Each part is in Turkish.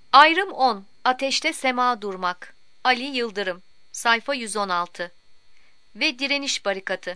Ayrım 10. Ateşte sema durmak. Ali Yıldırım. Sayfa 116. Ve direniş barikatı.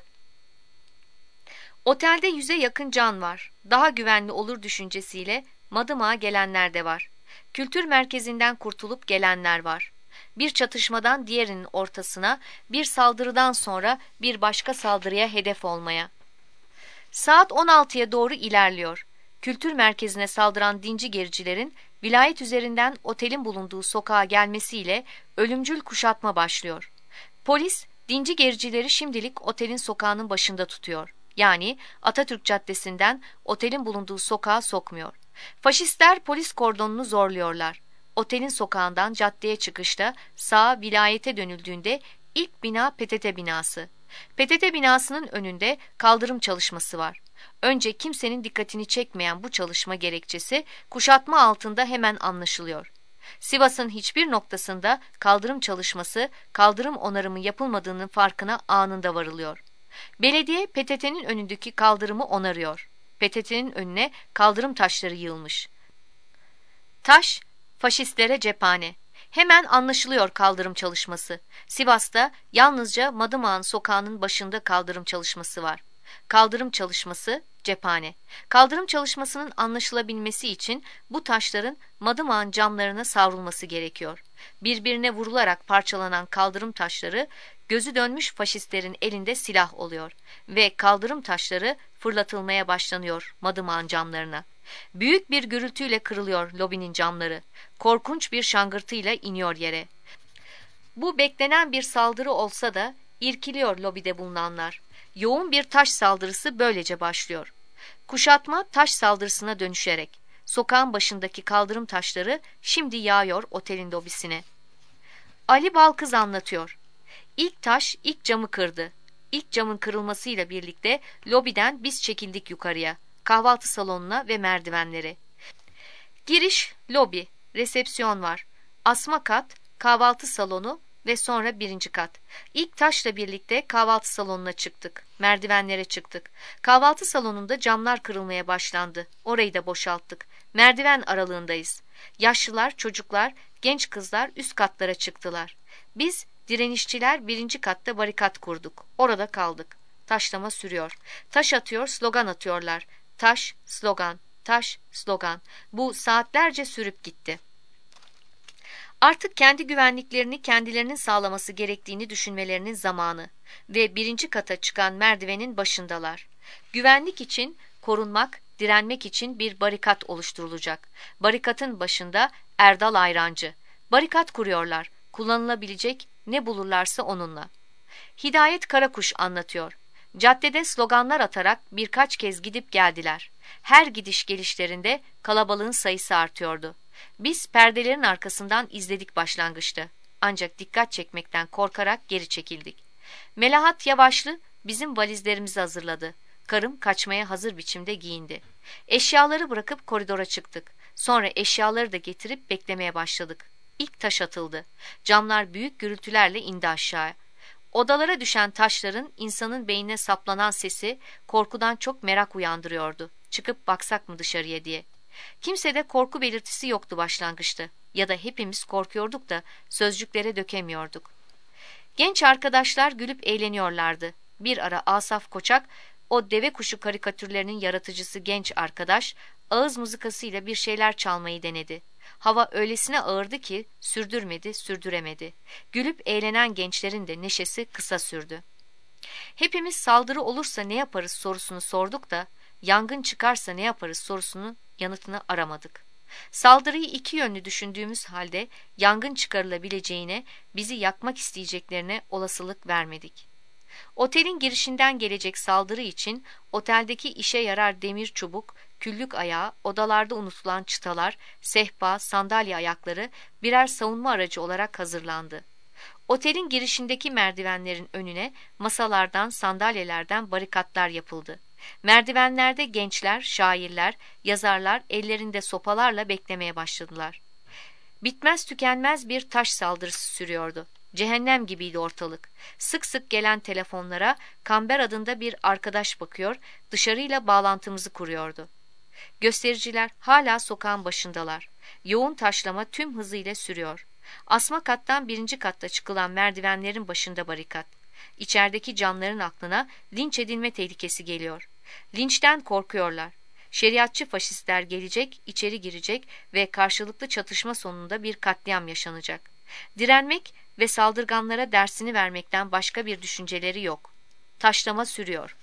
Otelde 100'e yakın can var. Daha güvenli olur düşüncesiyle Madımak'a gelenler de var. Kültür merkezinden kurtulup gelenler var. Bir çatışmadan diğerinin ortasına, bir saldırıdan sonra bir başka saldırıya hedef olmaya. Saat 16'ya doğru ilerliyor. Kültür merkezine saldıran dinci gericilerin vilayet üzerinden otelin bulunduğu sokağa gelmesiyle ölümcül kuşatma başlıyor. Polis, dinci gericileri şimdilik otelin sokağının başında tutuyor. Yani Atatürk Caddesi'nden otelin bulunduğu sokağa sokmuyor. Faşistler polis kordonunu zorluyorlar. Otelin sokağından caddeye çıkışta sağa vilayete dönüldüğünde ilk bina PTT binası. PTT binasının önünde kaldırım çalışması var. Önce kimsenin dikkatini çekmeyen bu çalışma gerekçesi kuşatma altında hemen anlaşılıyor. Sivas'ın hiçbir noktasında kaldırım çalışması, kaldırım onarımı yapılmadığının farkına anında varılıyor. Belediye PTT'nin önündeki kaldırımı onarıyor. PTT'nin önüne kaldırım taşları yığılmış. Taş, faşistlere cephane. Hemen anlaşılıyor kaldırım çalışması. Sivas'ta yalnızca Madımak'ın sokağının başında kaldırım çalışması var. Kaldırım çalışması cephane. Kaldırım çalışmasının anlaşılabilmesi için bu taşların Madımak'ın camlarına savrulması gerekiyor. Birbirine vurularak parçalanan kaldırım taşları gözü dönmüş faşistlerin elinde silah oluyor ve kaldırım taşları fırlatılmaya başlanıyor Madımak'ın camlarına. Büyük bir gürültüyle kırılıyor lobinin camları. Korkunç bir şangırtıyla iniyor yere. Bu beklenen bir saldırı olsa da irkiliyor lobide bulunanlar. Yoğun bir taş saldırısı böylece başlıyor. Kuşatma taş saldırısına dönüşerek sokağın başındaki kaldırım taşları şimdi yağıyor otelin lobisine. Ali Balkız anlatıyor. İlk taş ilk camı kırdı. İlk camın kırılmasıyla birlikte lobiden biz çekildik yukarıya, kahvaltı salonuna ve merdivenlere. Giriş lobi, resepsiyon var. Asma kat, kahvaltı salonu ve sonra birinci kat. İlk taşla birlikte kahvaltı salonuna çıktık. Merdivenlere çıktık. Kahvaltı salonunda camlar kırılmaya başlandı. Orayı da boşalttık. Merdiven aralığındayız. Yaşlılar, çocuklar, genç kızlar üst katlara çıktılar. Biz direnişçiler birinci katta barikat kurduk. Orada kaldık. Taşlama sürüyor. Taş atıyor, slogan atıyorlar. Taş, slogan, taş, slogan. Bu saatlerce sürüp gitti. Artık kendi güvenliklerini kendilerinin sağlaması gerektiğini düşünmelerinin zamanı ve birinci kata çıkan merdivenin başındalar. Güvenlik için, korunmak, direnmek için bir barikat oluşturulacak. Barikatın başında Erdal Ayrancı. Barikat kuruyorlar, kullanılabilecek ne bulurlarsa onunla. Hidayet Karakuş anlatıyor. Caddede sloganlar atarak birkaç kez gidip geldiler. Her gidiş gelişlerinde kalabalığın sayısı artıyordu. Biz perdelerin arkasından izledik başlangıçta. Ancak dikkat çekmekten korkarak geri çekildik. Melahat Yavaşlı bizim valizlerimizi hazırladı. Karım kaçmaya hazır biçimde giyindi. Eşyaları bırakıp koridora çıktık. Sonra eşyaları da getirip beklemeye başladık. İlk taş atıldı. Camlar büyük gürültülerle indi aşağı. Odalara düşen taşların insanın beynine saplanan sesi korkudan çok merak uyandırıyordu. Çıkıp baksak mı dışarıya diye. Kimsede korku belirtisi yoktu başlangıçta. Ya da hepimiz korkuyorduk da sözcüklere dökemiyorduk. Genç arkadaşlar gülüp eğleniyorlardı. Bir ara Asaf Koçak, o deve kuşu karikatürlerinin yaratıcısı genç arkadaş, ağız mızıkasıyla bir şeyler çalmayı denedi. Hava öylesine ağırdı ki sürdürmedi, sürdüremedi. Gülüp eğlenen gençlerin de neşesi kısa sürdü. Hepimiz saldırı olursa ne yaparız sorusunu sorduk da, yangın çıkarsa ne yaparız sorusunun yanıtını aramadık. Saldırıyı iki yönlü düşündüğümüz halde yangın çıkarılabileceğine, bizi yakmak isteyeceklerine olasılık vermedik. Otelin girişinden gelecek saldırı için oteldeki işe yarar demir çubuk, küllük ayağı, odalarda unutulan çıtalar, sehpa, sandalye ayakları birer savunma aracı olarak hazırlandı. Otelin girişindeki merdivenlerin önüne masalardan, sandalyelerden barikatlar yapıldı. Merdivenlerde gençler, şairler, yazarlar ellerinde sopalarla beklemeye başladılar. Bitmez tükenmez bir taş saldırısı sürüyordu. Cehennem gibiydi ortalık. Sık sık gelen telefonlara Kamber adında bir arkadaş bakıyor, dışarıyla bağlantımızı kuruyordu. Göstericiler hala sokağın başındalar. Yoğun taşlama tüm hızıyla sürüyor. Asma kattan 1. katta çıkılan merdivenlerin başında barikat. İçerideki camların aklına linç edilme tehlikesi geliyor. Linçten korkuyorlar. Şeriatçı faşistler gelecek, içeri girecek ve karşılıklı çatışma sonunda bir katliam yaşanacak. Direnmek ve saldırganlara dersini vermekten başka bir düşünceleri yok. Taşlama sürüyor.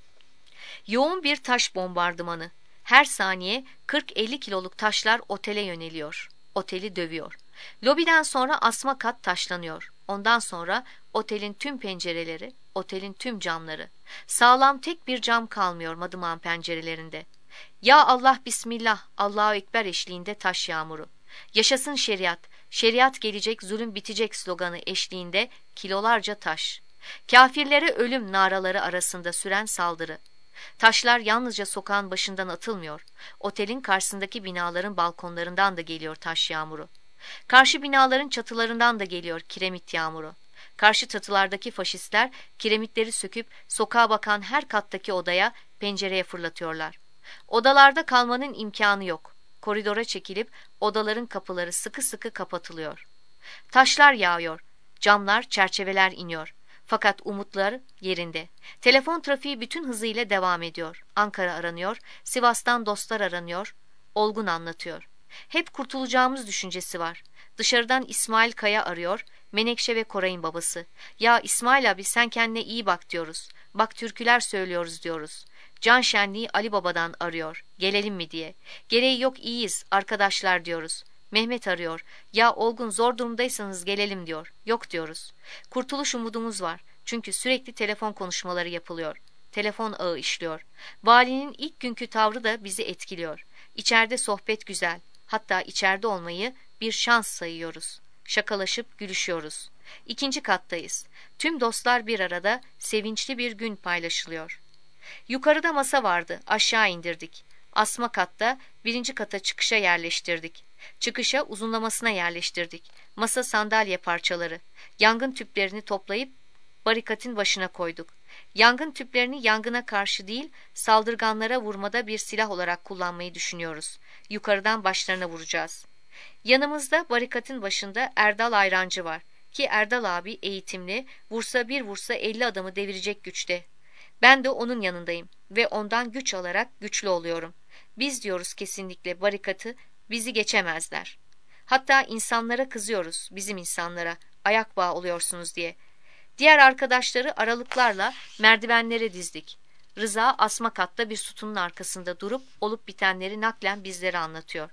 Yoğun bir taş bombardımanı. Her saniye 40-50 kiloluk taşlar otele yöneliyor. Oteli dövüyor. Lobiden sonra asma kat taşlanıyor. Ondan sonra otelin tüm pencereleri, otelin tüm camları. Sağlam tek bir cam kalmıyor Madımak'ın pencerelerinde. Ya Allah Bismillah, Allahu Ekber eşliğinde taş yağmuru. Yaşasın şeriat, şeriat gelecek, zulüm bitecek sloganı eşliğinde kilolarca taş. Kafirlere ölüm naraları arasında süren saldırı. Taşlar yalnızca sokağın başından atılmıyor. Otelin karşısındaki binaların balkonlarından da geliyor taş yağmuru. Karşı binaların çatılarından da geliyor kiremit yağmuru. Karşı çatılardaki faşistler kiremitleri söküp sokağa bakan her kattaki odaya, pencereye fırlatıyorlar. Odalarda kalmanın imkanı yok. Koridora çekilip odaların kapıları sıkı sıkı kapatılıyor. Taşlar yağıyor. Camlar, çerçeveler iniyor. Fakat umutlar yerinde. Telefon trafiği bütün hızıyla devam ediyor. Ankara aranıyor, Sivas'tan dostlar aranıyor. Olgun anlatıyor. Hep kurtulacağımız düşüncesi var. Dışarıdan İsmail Kaya arıyor, Menekşe ve Koray'ın babası. Ya İsmail abi sen kendine iyi bak diyoruz. Bak türküler söylüyoruz diyoruz. Can Şenliği Ali Baba'dan arıyor. Gelelim mi diye. Gereği yok iyiyiz arkadaşlar diyoruz. Mehmet arıyor. Ya Olgun zor durumdaysanız gelelim diyor. Yok diyoruz. Kurtuluş umudumuz var. Çünkü sürekli telefon konuşmaları yapılıyor. Telefon ağı işliyor. Valinin ilk günkü tavrı da bizi etkiliyor. İçeride sohbet güzel. Hatta içeride olmayı bir şans sayıyoruz. Şakalaşıp gülüşüyoruz. 2. kattayız. Tüm dostlar bir arada sevinçli bir gün paylaşılıyor. Yukarıda masa vardı. Aşağı indirdik. Asma katta 1. kata çıkışa yerleştirdik. Çıkışa uzunlamasına yerleştirdik. Masa sandalye parçaları. Yangın tüplerini toplayıp barikatın başına koyduk. Yangın tüplerini yangına karşı değil, saldırganlara vurmada bir silah olarak kullanmayı düşünüyoruz. Yukarıdan başlarına vuracağız. Yanımızda barikatın başında Erdal Ayrancı var. Ki Erdal abi eğitimli, vursa bir vursa 50 adamı devirecek güçte. Ben de onun yanındayım ve ondan güç alarak güçlü oluyorum. Biz diyoruz kesinlikle barikatı, bizi geçemezler. Hatta insanlara kızıyoruz, bizim insanlara, ayak bağı oluyorsunuz diye. Diğer arkadaşları aralıklarla merdivenlere dizdik. Rıza asma katta bir sütunun arkasında durup olup bitenleri naklen bizlere anlatıyor.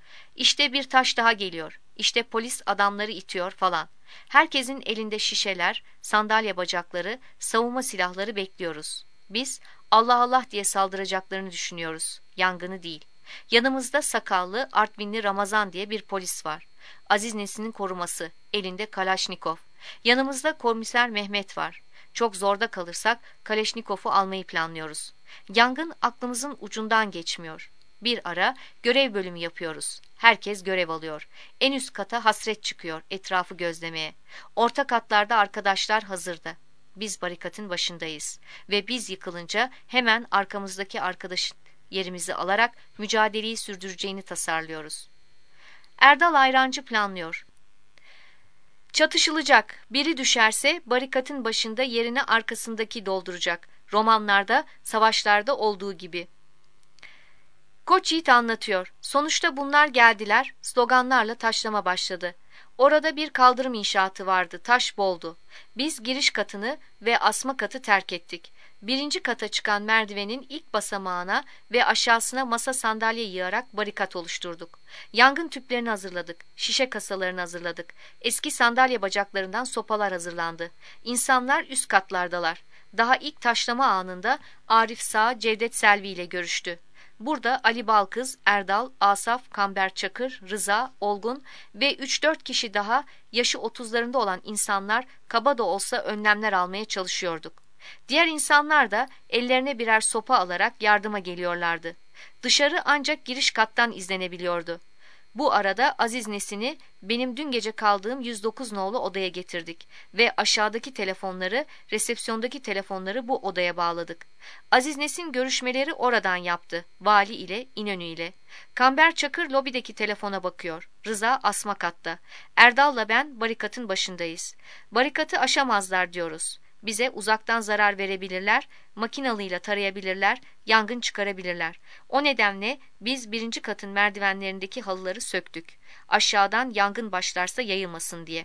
İşte bir taş daha geliyor. İşte polis adamları itiyor falan. Herkesin elinde şişeler, sandalye bacakları, savunma silahları bekliyoruz. Biz Allah Allah diye saldıracaklarını düşünüyoruz. Yangını değil. Yanımızda sakallı, Artvinli Ramazan diye bir polis var. Aziz Nesin'in koruması. Elinde Kalaşnikov. Yanımızda komiser Mehmet var. Çok zorda kalırsak Kalaşnikov'u almayı planlıyoruz. Yangın aklımızın ucundan geçmiyor. Bir ara görev bölümü yapıyoruz. Herkes görev alıyor. En üst kata hasret çıkıyor etrafı gözlemeye. Orta katlarda arkadaşlar hazırda. Biz barikatın başındayız. Ve biz yıkılınca hemen arkamızdaki arkadaşın yerimizi alarak mücadeleyi sürdüreceğini tasarlıyoruz. Erdal Ayrancı planlıyor. Çatışılacak. Biri düşerse barikatın başında yerini arkasındaki dolduracak. Romanlarda, savaşlarda olduğu gibi. Koç Yiğit anlatıyor. Sonuçta bunlar geldiler, sloganlarla taşlama başladı. Orada bir kaldırım inşaatı vardı, taş boldu. Biz giriş katını ve asma katı terk ettik. 1. kata çıkan merdivenin ilk basamağına ve aşağısına masa sandalye yığarak barikat oluşturduk. Yangın tüplerini hazırladık, şişe kasalarını hazırladık. Eski sandalye bacaklarından sopalar hazırlandı. İnsanlar üst katlardalar. Daha ilk taşlama anında Arif Sağ, Cevdet Selvi ile görüştü. Burada Ali Balkız, Erdal, Asaf, Kamber Çakır, Rıza, Olgun ve 3-4 kişi daha yaşı 30'larında olan insanlar kaba da olsa önlemler almaya çalışıyorduk. Diğer insanlar da ellerine birer sopa alarak yardıma geliyorlardı. Dışarı ancak giriş kattan izlenebiliyordu. Bu arada Aziz Nesin'i benim dün gece kaldığım 109 nolu odaya getirdik ve aşağıdaki telefonları, resepsiyondaki telefonları bu odaya bağladık. Aziz Nesin görüşmeleri oradan yaptı, vali ile, İnönü ile. Kamber Çakır lobideki telefona bakıyor. Rıza asma katta. Erdal'la ben barikatın başındayız. Barikatı aşamazlar diyoruz. Bize uzaktan zarar verebilirler, makinalıyla tarayabilirler, yangın çıkarabilirler. O nedenle biz 1. katın merdivenlerindeki halıları söktük. Aşağıdan yangın başlarsa yayılmasın diye.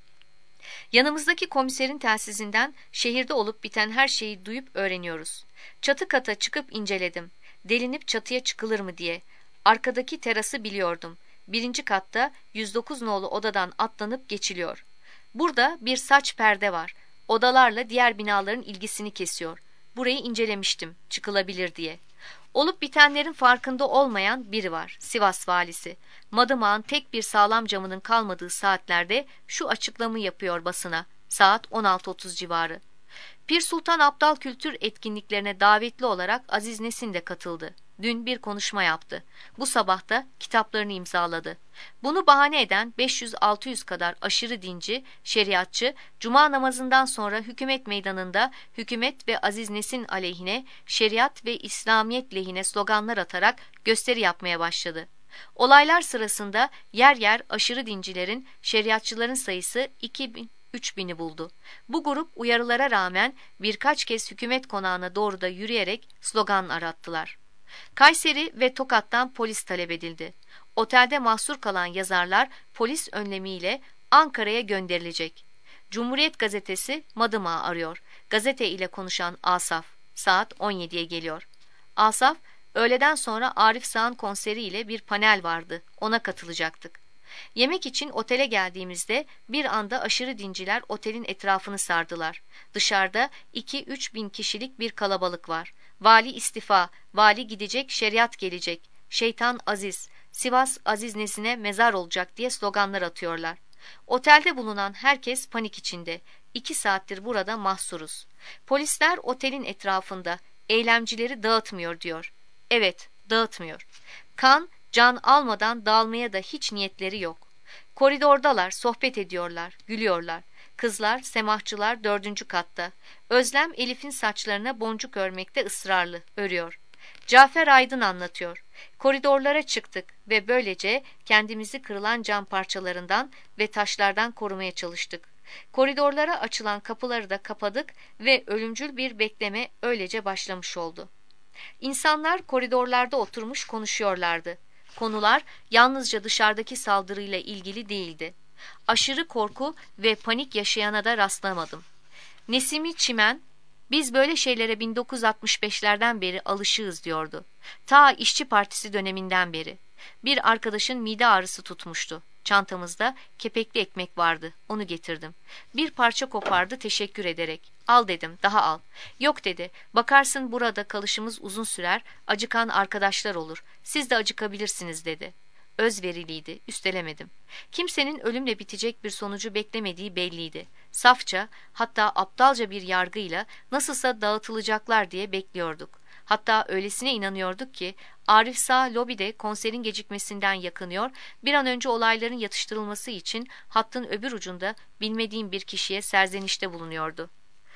Yanımızdaki komiserin telsizinden şehirde olup biten her şeyi duyup öğreniyoruz. Çatı kata çıkıp inceledim. Delinip çatıya çıkılır mı diye. Arkadaki terası biliyordum. 1. katta 109 nolu odadan atlanıp geçiliyor. Burada bir saç perde var. Odalarla diğer binaların ilgisini kesiyor. Burayı incelemiştim, çıkılabilir diye. Olup bitenlerin farkında olmayan biri var, Sivas valisi. Madımak'ın tek bir sağlam camının kalmadığı saatlerde şu açıklamayı yapıyor basına, saat 16:30 civarı. Pir Sultan Abdal kültür etkinliklerine davetli olarak Aziz Nesin de katıldı. Dün bir konuşma yaptı. Bu sabah da kitaplarını imzaladı. Bunu bahane eden 500-600 kadar aşırı dinci, şeriatçı, cuma namazından sonra hükümet meydanında hükümet ve Aziz Nesin aleyhine, şeriat ve İslamiyet lehine sloganlar atarak gösteri yapmaya başladı. Olaylar sırasında yer yer aşırı dincilerin, şeriatçıların sayısı 2000-3000'i buldu. Bu grup uyarılara rağmen birkaç kez hükümet konağına doğru da yürüyerek slogan arattılar. Kayseri ve Tokat'tan polis talep edildi. Otelde mahsur kalan yazarlar polis önlemiyle Ankara'ya gönderilecek. Cumhuriyet gazetesi Madımak'ı arıyor. Gazete ile konuşan Asaf saat 17'ye geliyor. Asaf, öğleden sonra Arif Sağ'ın konseri ile bir panel vardı. Ona katılacaktık. Yemek için otele geldiğimizde bir anda aşırı dinciler otelin etrafını sardılar. Dışarıda 2-3 bin kişilik bir kalabalık var. Vali istifa, vali gidecek, şeriat gelecek. Şeytan Aziz, Sivas Aziz Nesin'e mezar olacak diye sloganlar atıyorlar. Otelde bulunan herkes panik içinde. 2 saattir burada mahsuruz. Polisler otelin etrafında, eylemcileri dağıtmıyor diyor. Evet, dağıtmıyor. Kan, can almadan dağılmaya da hiç niyetleri yok. Koridordalar, sohbet ediyorlar, gülüyorlar. Kızlar, semahçılar 4. katta. Özlem Elif'in saçlarına boncuk örmekte ısrarlı, örüyor. Cafer Aydın anlatıyor. Koridorlara çıktık ve böylece kendimizi kırılan cam parçalarından ve taşlardan korumaya çalıştık. Koridorlara açılan kapıları da kapadık ve ölümcül bir bekleme öylece başlamış oldu. İnsanlar koridorlarda oturmuş konuşuyorlardı. Konular yalnızca dışarıdaki saldırıyla ilgili değildi. Aşırı korku ve panik yaşayana da rastlamadım. Nesimi Çimen, biz böyle şeylere 1965'lerden beri alışığız diyordu. Ta İşçi Partisi döneminden beri. Bir arkadaşın mide ağrısı tutmuştu. Çantamızda kepekli ekmek vardı. Onu getirdim. Bir parça kopardı teşekkür ederek. Al dedim, daha al. Yok dedi, bakarsın burada kalışımız uzun sürer, acıkan arkadaşlar olur. Siz de acıkabilirsiniz dedi. Özveriliydi, üstelemedim. Kimsenin ölümle bitecek bir sonucu beklemediği belliydi. Safça, hatta aptalca bir yargıyla nasılsa dağıtılacaklar diye bekliyorduk. Hatta öylesine inanıyorduk ki Arif Sağ lobide konserin gecikmesinden yakınıyor, bir an önce olayların yatıştırılması için hattın öbür ucunda bilmediğim bir kişiye serzenişte bulunuyordu.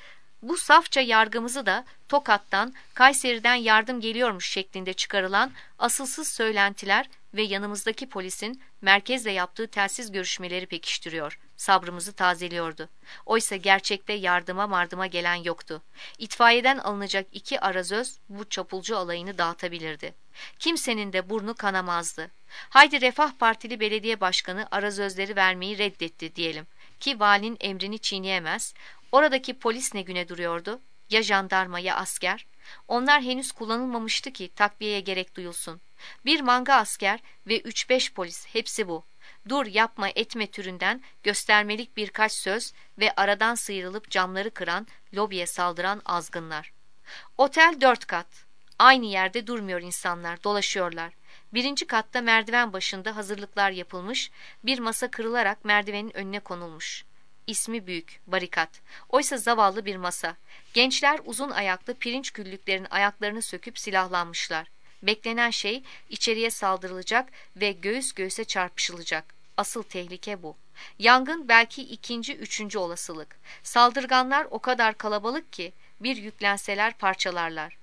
Bu safça yargımızı da Tokat'tan, Kayseri'den yardım geliyormuş şeklinde çıkarılan asılsız söylentiler ve yanımızdaki polisin merkezle yaptığı telsiz görüşmeleri pekiştiriyor, sabrımızı tazeliyordu. Oysa gerçekte yardıma gelen yoktu. İtfaiyeden alınacak 2 arazöz bu çapulcu alayını dağıtabilirdi. Kimsenin de burnu kanamazdı. Haydi Refah Partili belediye başkanı arazözleri vermeyi reddetti diyelim ki valinin emrini çiğneyemez. Oradaki polis ne güne duruyordu? Ya jandarma ya asker? Onlar henüz kullanılmamıştı ki takviyeye gerek duyulsun. Bir manga asker ve 3-5 polis, hepsi bu. Dur yapma etme türünden göstermelik birkaç söz ve aradan sıyrılıp camları kıran, lobiye saldıran azgınlar. Otel 4 kat. Aynı yerde durmuyor insanlar, dolaşıyorlar. 1. katta merdiven başında hazırlıklar yapılmış, bir masa kırılarak merdivenin önüne konulmuş. İsmi büyük, barikat. Oysa zavallı bir masa. Gençler uzun ayaklı pirinç küllüklerin ayaklarını söküp silahlanmışlar. Beklenen şey içeriye saldırılacak ve göğüs göğüse çarpışılacak. Asıl tehlike bu. Yangın belki ikinci, üçüncü olasılık. Saldırganlar o kadar kalabalık ki bir yüklenseler parçalarlar.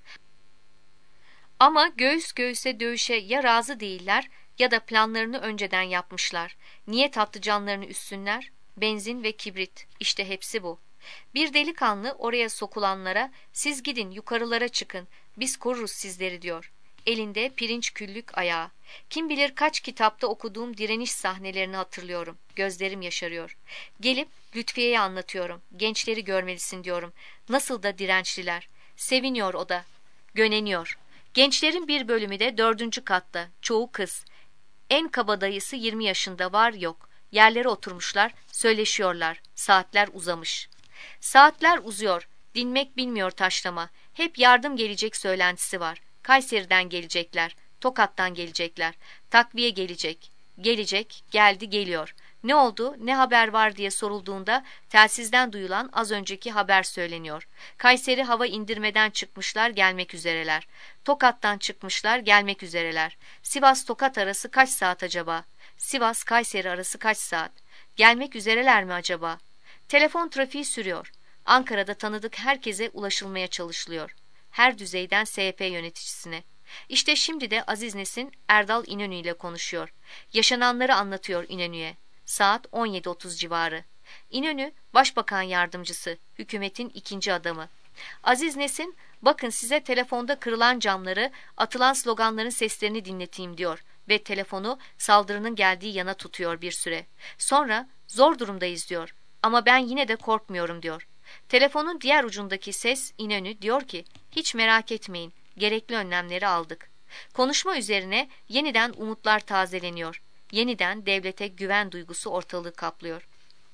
Ama göğüs göğüse dövüşe ya razı değiller ya da planlarını önceden yapmışlar. Niye tatlıcanlarını üssünler? Benzin ve kibrit. İşte hepsi bu. Bir delikanlı oraya sokulanlara siz gidin yukarılara çıkın biz koruruz sizleri diyor. Elinde pirinç küllük ayağı. Kim bilir kaç kitapta okuduğum direniş sahnelerini hatırlıyorum. Gözlerim yaşarıyor. Gelip Lütfiye'ye anlatıyorum. Gençleri görmelisin diyorum. Nasıl da dirençliler. Seviniyor o da. Göneniyor. Gençlerin bir bölümü de 4. katta. Çoğu kız. En kabadayısı 20 yaşında var yok. Yerlere oturmuşlar, söyleşiyorlar. Saatler uzamış. Saatler uzuyor. Dinmek bilmiyor taşlama. Hep yardım gelecek söylentisi var. Kayseri'den gelecekler. Tokat'tan gelecekler. Takviye gelecek. Gelecek, geldi, geliyor. Ne oldu, ne haber var diye sorulduğunda telsizden duyulan az önceki haber söyleniyor. Kayseri hava indirmeden çıkmışlar, gelmek üzereler. Tokat'tan çıkmışlar, gelmek üzereler. Sivas-Tokat arası kaç saat acaba? Sivas-Kayseri arası kaç saat? Gelmek üzereler mi acaba? Telefon trafiği sürüyor. Ankara'da tanıdık herkese ulaşılmaya çalışılıyor. Her düzeyden SP yöneticisine. İşte şimdi de Aziz Nesin Erdal İnönü ile konuşuyor. Yaşananları anlatıyor İnönü'ye. Saat 17:30 civarı. İnönü, Başbakan Yardımcısı, hükümetin ikinci adamı. Aziz Nesin, bakın size telefonda kırılan camları, atılan sloganların seslerini dinleteyim diyor ve telefonu saldırının geldiği yana tutuyor bir süre. Sonra zor durumdayız diyor ama ben yine de korkmuyorum diyor. Telefonun diğer ucundaki ses İnönü diyor ki, hiç merak etmeyin, gerekli önlemleri aldık. Konuşma üzerine yeniden umutlar tazeleniyor. Yeniden devlete güven duygusu ortalığı kaplıyor.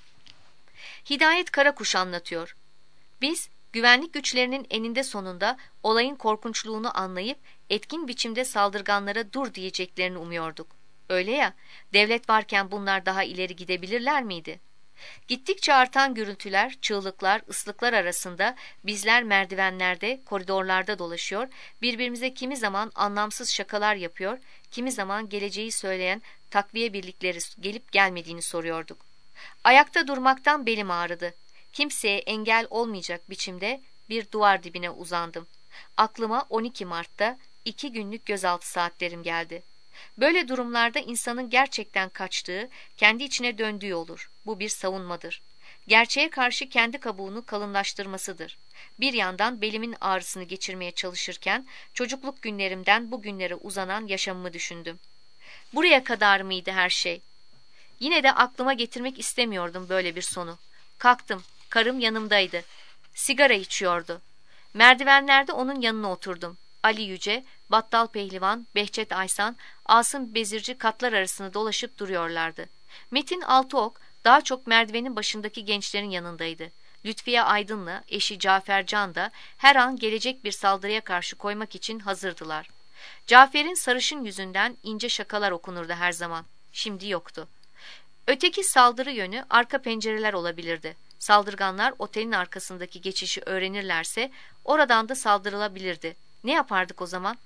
Hidayet Karakuş anlatıyor. Biz güvenlik güçlerinin eninde sonunda olayın korkunçluğunu anlayıp etkin biçimde saldırganlara dur diyeceklerini umuyorduk. Öyle ya, devlet varken bunlar daha ileri gidebilirler miydi? Gittikçe artan gürültüler, çığlıklar, ıslıklar arasında bizler merdivenlerde, koridorlarda dolaşıyor, birbirimize kimi zaman anlamsız şakalar yapıyor, kimi zaman geleceği söyleyen takviye birlikleri gelip gelmediğini soruyorduk. Ayakta durmaktan belim ağrıdı. Kimseye engel olmayacak biçimde bir duvar dibine uzandım. Aklıma 12 Mart'ta 2 günlük gözaltı saatlerim geldi. Böyle durumlarda insanın gerçekten kaçtığı, kendi içine döndüğü olur. Bu bir savunmadır. Gerçeğe karşı kendi kabuğunu kalınlaştırmasıdır. Bir yandan belimin ağrısını geçirmeye çalışırken çocukluk günlerimden bu günlere uzanan yaşamımı düşündüm. Buraya kadar mıydı her şey? Yine de aklıma getirmek istemiyordum böyle bir sonu. Kalktım, karım yanımdaydı. Sigara içiyordu. Merdivenlerde onun yanına oturdum. Ali Yüce, Battal Pehlivan, Behçet Aysan, Asım Bezirci katlar arasında dolaşıp duruyorlardı. Metin Altıok daha çok merdivenin başındaki gençlerin yanındaydı. Lütfiye Aydın'la eşi Cafer Can da her an gelecek bir saldırıya karşı koymak için hazırdılar. Cafer'in sarışın yüzünden ince şakalar okunurdu her zaman. Şimdi yoktu. Öteki saldırı yönü arka pencereler olabilirdi. Saldırganlar otelin arkasındaki geçişi öğrenirlerse oradan da saldırılabilirdi. Ne yapardık o zaman?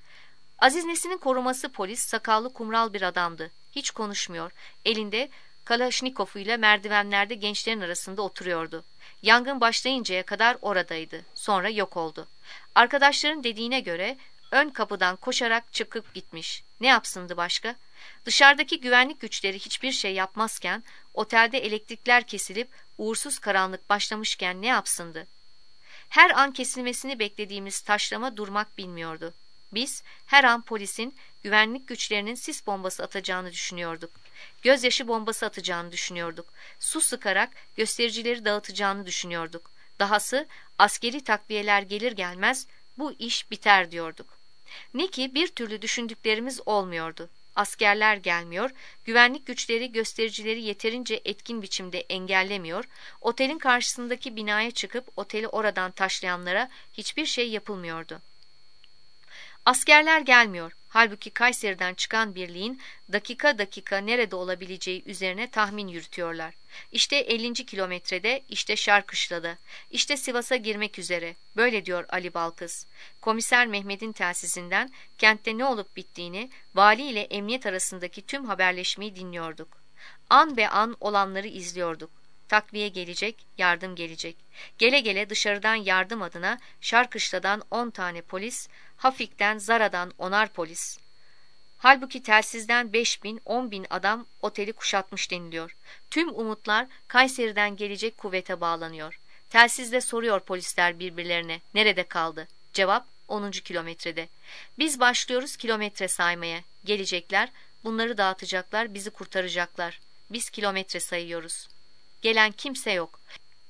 Aziz Nesin'in koruması polis, sakallı kumral bir adamdı. Hiç konuşmuyor. Elinde Kalaşnikov'uyla merdivenlerde gençlerin arasında oturuyordu. Yangın başlayıncaya kadar oradaydı. Sonra yok oldu. Arkadaşların dediğine göre ön kapıdan koşarak çıkıp gitmiş. Ne yapsındı başka? Dışarıdaki güvenlik güçleri hiçbir şey yapmazken, otelde elektrikler kesilip uğursuz karanlık başlamışken ne yapsındı? Her an kesilmesini beklediğimiz taşlama durmak bilmiyordu. Biz her an polisin güvenlik güçlerinin sis bombası atacağını düşünüyorduk. Gözyaşı bombası atacağını düşünüyorduk. Su sıkarak göstericileri dağıtacağını düşünüyorduk. Dahası askeri takviyeler gelir gelmez bu iş biter diyorduk. Ne ki bir türlü düşündüklerimiz olmuyordu. Askerler gelmiyor, güvenlik güçleri göstericileri yeterince etkin biçimde engellemiyor, otelin karşısındaki binaya çıkıp oteli oradan taşlayanlara hiçbir şey yapılmıyordu. Askerler gelmiyor. Halbuki Kayseri'den çıkan birliğin dakika dakika nerede olabileceği üzerine tahmin yürütüyorlar. İşte 50. kilometrede, işte Şarkışla'da, işte Sivas'a girmek üzere. Böyle diyor Ali Balkız. Komiser Mehmet'in telsisinden kentte ne olup bittiğini, vali ile emniyet arasındaki tüm haberleşmeyi dinliyorduk. An be an olanları izliyorduk. Takviye gelecek, yardım gelecek. Gele gele dışarıdan yardım adına Şarkışla'dan 10 tane polis, Hafik'ten, Zara'dan 10'ar polis. Halbuki telsizden 5.000, 10.000 adam oteli kuşatmış deniliyor. Tüm umutlar Kayseri'den gelecek kuvvete bağlanıyor. Telsizde soruyor polisler birbirlerine, nerede kaldı? Cevap, 10. kilometrede. Biz başlıyoruz kilometre saymaya. Gelecekler, bunları dağıtacaklar, bizi kurtaracaklar. Biz kilometre sayıyoruz. Gelen kimse yok.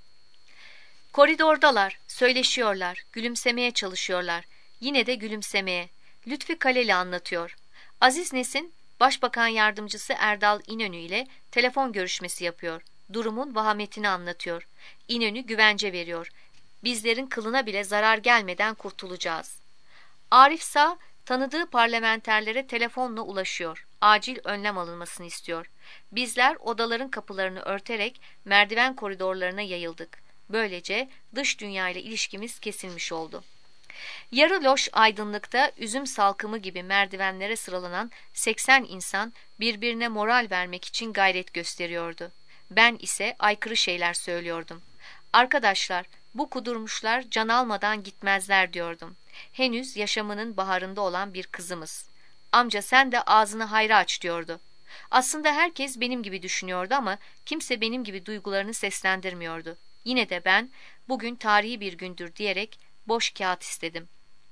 Koridordalar, söyleşiyorlar, gülümsemeye çalışıyorlar. Yine de gülümsemeye. Lütfi Kaleli anlatıyor. Aziz Nesin, Başbakan Yardımcısı Erdal İnönü ile telefon görüşmesi yapıyor. Durumun vahametini anlatıyor. İnönü güvence veriyor. Bizlerin kılına bile zarar gelmeden kurtulacağız. Arif Sağ, tanıdığı parlamenterlere telefonla ulaşıyor. Acil önlem alınmasını istiyor. Bizler odaların kapılarını örterek merdiven koridorlarına yayıldık. Böylece dış dünya ile ilişkimiz kesilmiş oldu. Yarı loş aydınlıkta üzüm salkımı gibi merdivenlere sıralanan 80 insan birbirine moral vermek için gayret gösteriyordu. Ben ise aykırı şeyler söylüyordum. Arkadaşlar, bu kudurmuşlar can almadan gitmezler diyordum. Henüz yaşamının baharında olan bir kızımız. Amca sen de ağzını hayra aç diyordu. Aslında herkes benim gibi düşünüyordu ama kimse benim gibi duygularını seslendirmiyordu. Yine de ben bugün tarihi bir gündür diyerek boş kağıt istedim.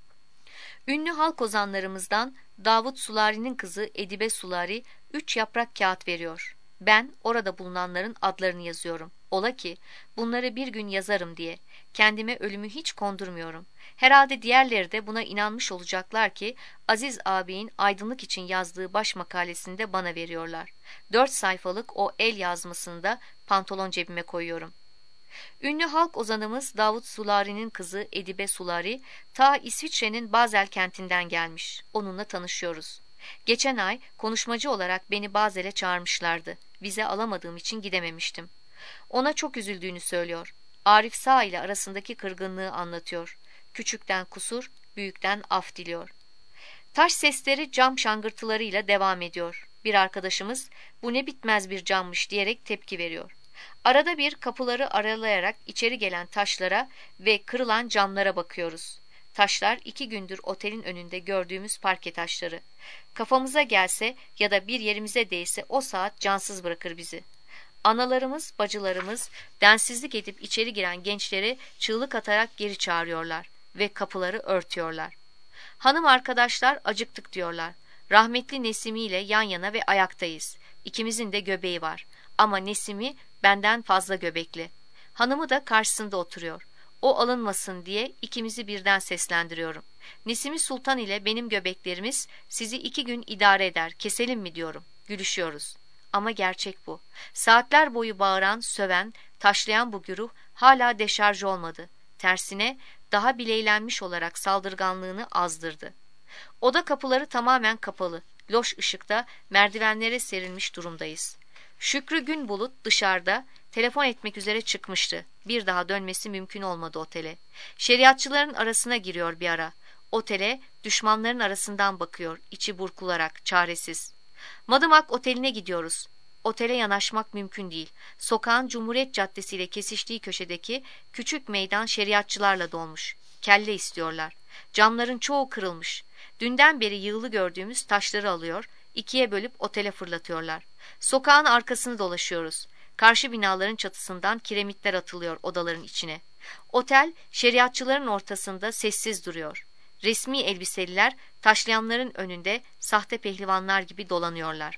Ünlü halk ozanlarımızdan Davut Sulari'nin kızı Edibe Sulari 3 yaprak kağıt veriyor. Ben orada bulunanların adlarını yazıyorum. Ola ki bunları bir gün yazarım diye. Kendime ölümü hiç kondurmuyorum. Herhalde diğerleri de buna inanmış olacaklar ki Aziz ağabeyin aydınlık için yazdığı baş makalesinde bana veriyorlar. 4 sayfalık o el yazmasını da pantolon cebime koyuyorum. Ünlü halk ozanımız Davut Sulari'nin kızı Edibe Sulari, ta İsviçre'nin Basel kentinden gelmiş. Onunla tanışıyoruz. Geçen ay konuşmacı olarak beni Basel'e çağırmışlardı. Vize alamadığım için gidememiştim. Ona çok üzüldüğünü söylüyor. Arif Sağ ile arasındaki kırgınlığı anlatıyor. Küçükten kusur, büyükten af diliyor. Taş sesleri cam şangırtılarıyla devam ediyor. Bir arkadaşımız bu ne bitmez bir cammış diyerek tepki veriyor. Arada bir kapıları aralayarak içeri gelen taşlara ve kırılan camlara bakıyoruz. Taşlar 2 gündür otelin önünde gördüğümüz parke taşları. Kafamıza gelse ya da bir yerimize değse o saat cansız bırakır bizi. Analarımız, bacılarımız densizlik edip içeri giren gençleri çığlık atarak geri çağırıyorlar ve kapıları örtüyorlar. Hanım arkadaşlar acıktık diyorlar. Rahmetli Nesimi ile yan yana ve ayaktayız. İkimizin de göbeği var. Ama Nesimi benden fazla göbekli. Hanımı da karşısında oturuyor. O alınmasın diye ikimizi birden seslendiriyorum. Nesimi Sultan ile benim göbeklerimiz sizi 2 gün idare eder, keselim mi diyorum. Gülüşüyoruz. Ama gerçek bu. Saatler boyu bağıran, söven, taşlayan bu güruh hala deşarj olmadı. Tersine daha bileylenmiş olarak saldırganlığını azdırdı. Oda kapıları tamamen kapalı. Loş ışıkta merdivenlere serilmiş durumdayız. Şükrü Günbulut dışarıda telefon etmek üzere çıkmıştı. Bir daha dönmesi mümkün olmadı otele. Şeriatçıların arasına giriyor bir ara. Otele düşmanların arasından bakıyor, içi burkularak, çaresiz. Madımak oteline gidiyoruz. Otele yanaşmak mümkün değil. Sokağın Cumhuriyet Caddesi ile kesiştiği köşedeki küçük meydan şeriatçılarla dolmuş. Kelle istiyorlar. Camların çoğu kırılmış. Dünden beri yığılı gördüğümüz taşları alıyor, 2'ye bölüp otele fırlatıyorlar. Sokağın arkasını dolaşıyoruz. Karşı binaların çatısından kiremitler atılıyor odaların içine. Otel şeriatçıların ortasında sessiz duruyor. Resmi elbiseliler taşlayanların önünde sahte pehlivanlar gibi dolanıyorlar.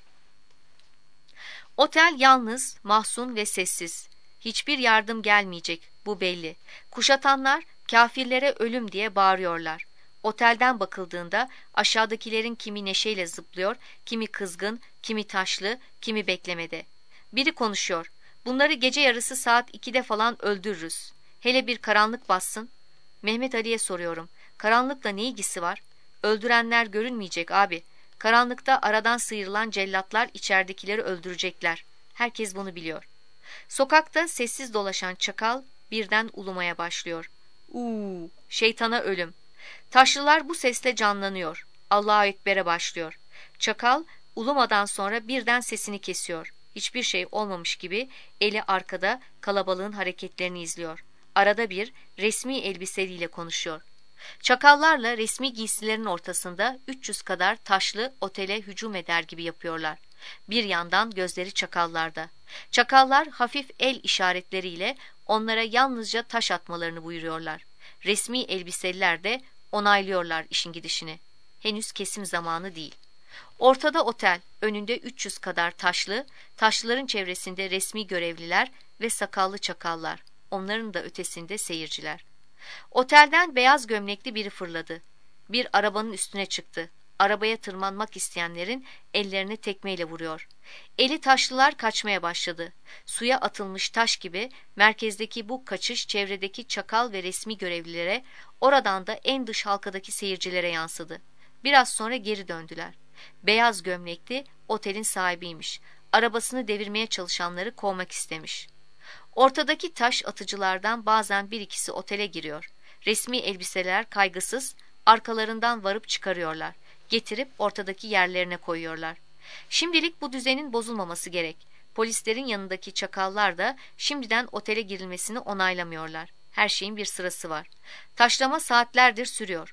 Otel yalnız, mahzun ve sessiz. Hiçbir yardım gelmeyecek, bu belli. Kuşatanlar kafirlere ölüm diye bağırıyorlar. Otelden bakıldığında aşağıdakilerin kimi neşeyle zıplıyor, kimi kızgın, kimi taşlı, kimi beklemede. Biri konuşuyor. Bunları gece yarısı saat 2'de falan öldürürüz. Hele bir karanlık bassın. Mehmet Ali'ye soruyorum. Karanlıkla ne ilgisi var? Öldürenler görünmeyecek abi. Karanlıkta aradan sıyrılan cellatlar içeridekileri öldürecekler. Herkes bunu biliyor. Sokakta sessiz dolaşan çakal birden ulumaya başlıyor. Uuu, şeytana ölüm. Taşlılar bu sesle canlanıyor. Allahu Ekber'e başlıyor. Çakal ulumadan sonra birden sesini kesiyor. Hiçbir şey olmamış gibi eli arkada kalabalığın hareketlerini izliyor. Arada bir resmi elbiseliyle konuşuyor. Çakallarla resmi giysilerin ortasında 300 kadar taşlı otele hücum eder gibi yapıyorlar. Bir yandan gözleri çakallarda. Çakallar hafif el işaretleriyle onlara yalnızca taş atmalarını buyuruyorlar. Resmi elbiseliler de onaylıyorlar işin gidişini. Henüz kesim zamanı değil. Ortada otel, önünde 300 kadar taşlı, taşlıların çevresinde resmi görevliler ve sakallı çakallar. Onların da ötesinde seyirciler. Otelden beyaz gömlekli biri fırladı. Bir arabanın üstüne çıktı. Arabaya tırmanmak isteyenlerin ellerine tekmeyle vuruyor. Eli taşlılar kaçmaya başladı. Suya atılmış taş gibi merkezdeki bu kaçış çevredeki çakal ve resmi görevlilere, oradan da en dış halkadaki seyircilere yansıdı. Biraz sonra geri döndüler. Beyaz gömlekli otelin sahibiymiş. Arabasını devirmeye çalışanları kovmak istemiş. Ortadaki taş atıcılardan bazen bir ikisi otele giriyor. Resmi elbiseler kaygısız arkalarından varıp çıkarıyorlar. Getirip ortadaki yerlerine koyuyorlar. Şimdilik bu düzenin bozulmaması gerek. Polislerin yanındaki çakallar da şimdiden otele girilmesini onaylamıyorlar. Her şeyin bir sırası var. Taşlama saatlerdir sürüyor.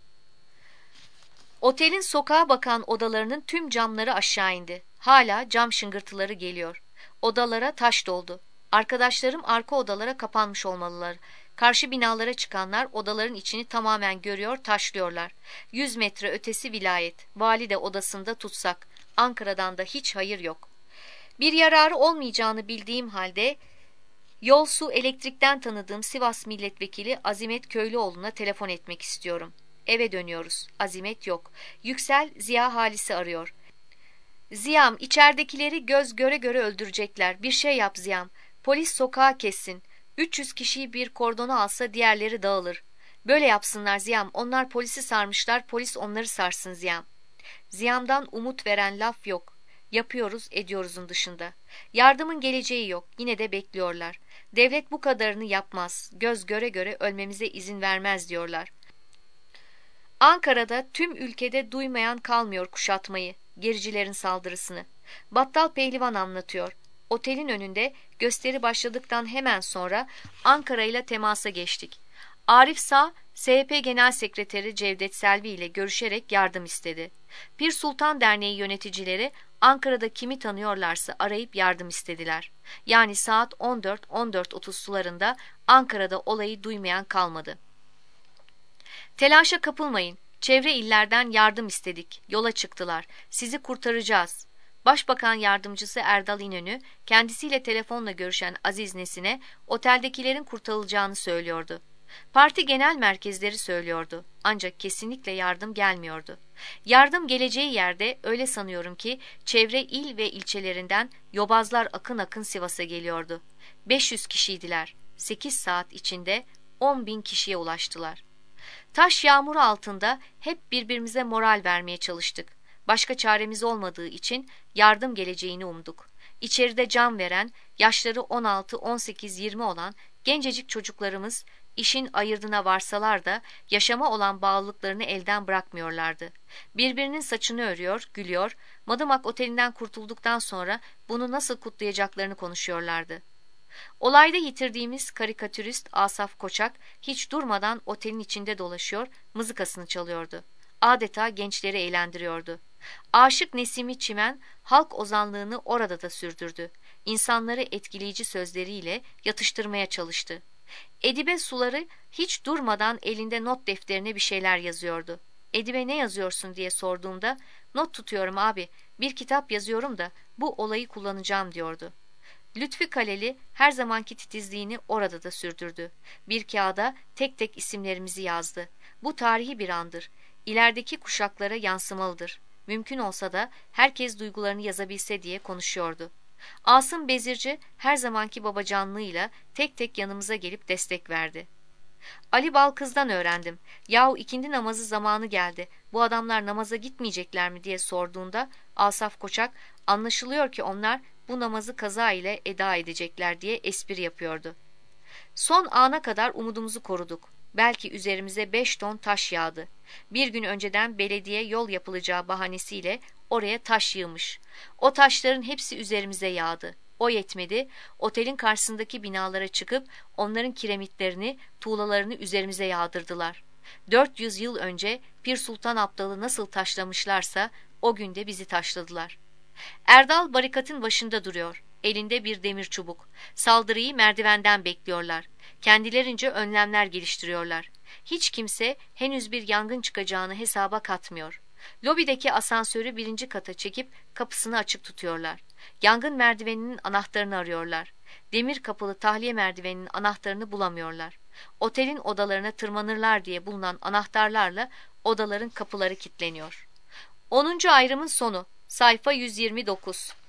Otelin sokağa bakan odalarının tüm camları aşağı indi. Hala cam şıngırtıları geliyor. Odalara taş doldu. Arkadaşlarım arka odalara kapanmış olmalılar. Karşı binalara çıkanlar odaların içini tamamen görüyor, taşlıyorlar. 100 metre ötesi vilayet. Vali de odasında tutsak. Ankara'dan da hiç hayır yok. Bir yararı olmayacağını bildiğim halde yol su elektrikten tanıdığım Sivas milletvekili Azimet Köylüoğlu'na telefon etmek istiyorum. Eve dönüyoruz. Azimet yok. Yüksel Ziya Halis'i arıyor. Ziyam, içeridekileri göz göre göre öldürecekler. Bir şey yap Ziyam. Polis sokağa kessin. 300 kişiyi bir kordona alsa diğerleri dağılır. Böyle yapsınlar Ziyam. Onlar polisi sarmışlar. Polis onları sarsın Ziyam. Ziyam'dan umut veren laf yok. Yapıyoruz, ediyoruzun dışında. Yardımın geleceği yok. Yine de bekliyorlar. Devlet bu kadarını yapmaz. Göz göre göre ölmemize izin vermez diyorlar. Ankara'da tüm ülkede duymayan kalmıyor kuşatmayı, gericilerin saldırısını. Battal Pehlivan anlatıyor. Otelin önünde gösteri başladıktan hemen sonra Ankara ile temasa geçtik. Arif Sağ, SHP Genel Sekreteri Cevdet Selvi ile görüşerek yardım istedi. Pir Sultan Derneği yöneticileri Ankara'da kimi tanıyorlarsa arayıp yardım istediler. Yani saat 14-14.30 sularında Ankara'da olayı duymayan kalmadı. Telaşa kapılmayın. Çevre illerden yardım istedik. Yola çıktılar. Sizi kurtaracağız. Başbakan Yardımcısı Erdal İnönü, kendisiyle telefonla görüşen Aziz Nesin'e oteldekilerin kurtarılacağını söylüyordu. Parti genel merkezleri söylüyordu. Ancak kesinlikle yardım gelmiyordu. Yardım geleceği yerde öyle sanıyorum ki çevre il ve ilçelerinden yobazlar akın akın Sivas'a geliyordu. 500 kişiydiler. 8 saat içinde 10.000 kişiye ulaştılar. Taş yağmuru altında hep birbirimize moral vermeye çalıştık. Başka çaremiz olmadığı için yardım geleceğini umduk. İçeride can veren, yaşları 16, 18, 20 olan gencecik çocuklarımız işin ayırdına varsalar da yaşama olan bağlılıklarını elden bırakmıyorlardı. Birbirinin saçını örüyor, gülüyor, Madımak Oteli'nden kurtulduktan sonra bunu nasıl kutlayacaklarını konuşuyorlardı. Olayda yitirdiğimiz karikatürist Asaf Koçak hiç durmadan otelin içinde dolaşıyor, mızıkasını çalıyordu. Adeta gençleri eğlendiriyordu. Aşık Nesimi Çimen halk ozanlığını orada da sürdürdü. İnsanları etkileyici sözleriyle yatıştırmaya çalıştı. Edibe Suları hiç durmadan elinde not defterine bir şeyler yazıyordu. Edibe ne yazıyorsun diye sorduğumda not tutuyorum abi, bir kitap yazıyorum da bu olayı kullanacağım diyordu. Lütfi Kaleli her zamanki titizliğini orada da sürdürdü. Bir kağıda tek tek isimlerimizi yazdı. Bu tarihi bir andır. İlerideki kuşaklara yansımalıdır. Mümkün olsa da herkes duygularını yazabilse diye konuşuyordu. Asım Bezirci her zamanki babacanlığıyla tek tek yanımıza gelip destek verdi. Ali Balkız'dan öğrendim. Yahu ikindi namazı zamanı geldi. bu adamlar namaza gitmeyecekler mi diye sorduğunda Asaf Koçak, anlaşılıyor ki onlar bu namazı kaza ile eda edecekler diye espri yapıyordu. Son ana kadar umudumuzu koruduk. Belki üzerimize 5 ton taş yağdı. Bir gün önceden belediye yol yapılacağı bahanesiyle oraya taş yığmış. O taşların hepsi üzerimize yağdı. O yetmedi, otelin karşısındaki binalara çıkıp onların kiremitlerini, tuğlalarını üzerimize yağdırdılar. 400 yıl önce Pir Sultan Abdal'ı nasıl taşlamışlarsa o günde bizi taşladılar. Erdal barikatın başında duruyor. Elinde bir demir çubuk. Saldırıyı merdivenden bekliyorlar. Kendilerince önlemler geliştiriyorlar. Hiç kimse henüz bir yangın çıkacağını hesaba katmıyor. Lobideki asansörü 1. kata çekip kapısını açık tutuyorlar. Yangın merdiveninin anahtarını arıyorlar. Demir kapılı tahliye merdiveninin anahtarını bulamıyorlar. Otelin odalarına tırmanırlar diye bulunan anahtarlarla odaların kapıları kilitleniyor. 10. ayrımın sonu. Sayfa 129.